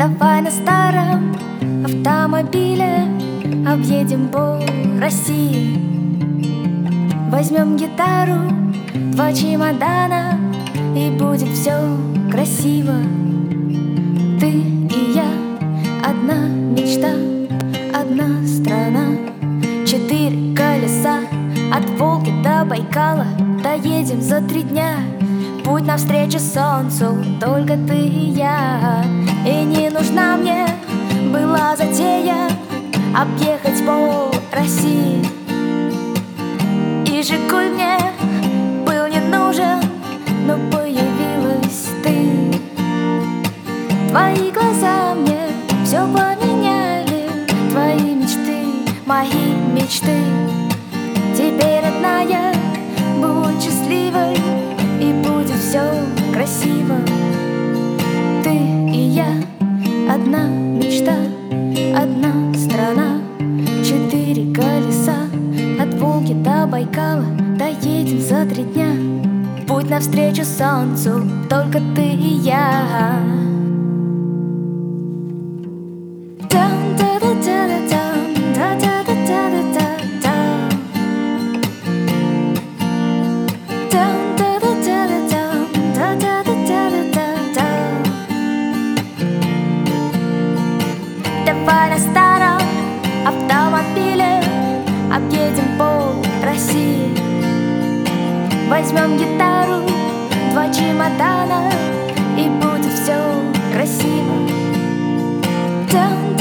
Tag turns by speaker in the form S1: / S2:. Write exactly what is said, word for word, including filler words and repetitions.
S1: Давай на старом автомобиле объедем по России. Возьмем гитару, два чемодана, и будет все красиво. Ты и я, одна мечта, одна страна, четыре колеса, от Волги до Байкала. Доедем за три дня, путь навстречу солнцу, только ты и я. И не нужна мне была затея объехать пол России. И Жигуль мне был не нужен, но появилась ты. Твои глаза мне все поменяли, твои мечты, мои мечты. Теперь одна я, будь счастливой, и будет все красиво. Ты и я, одна мечта, одна страна, четыре колеса, от Волги до Байкала. Доедем за три дня, путь навстречу солнцу, только ты и я. Давай на старом автомобиле объедем пол России. Возьмем гитару, два чемодана, и будет все красиво.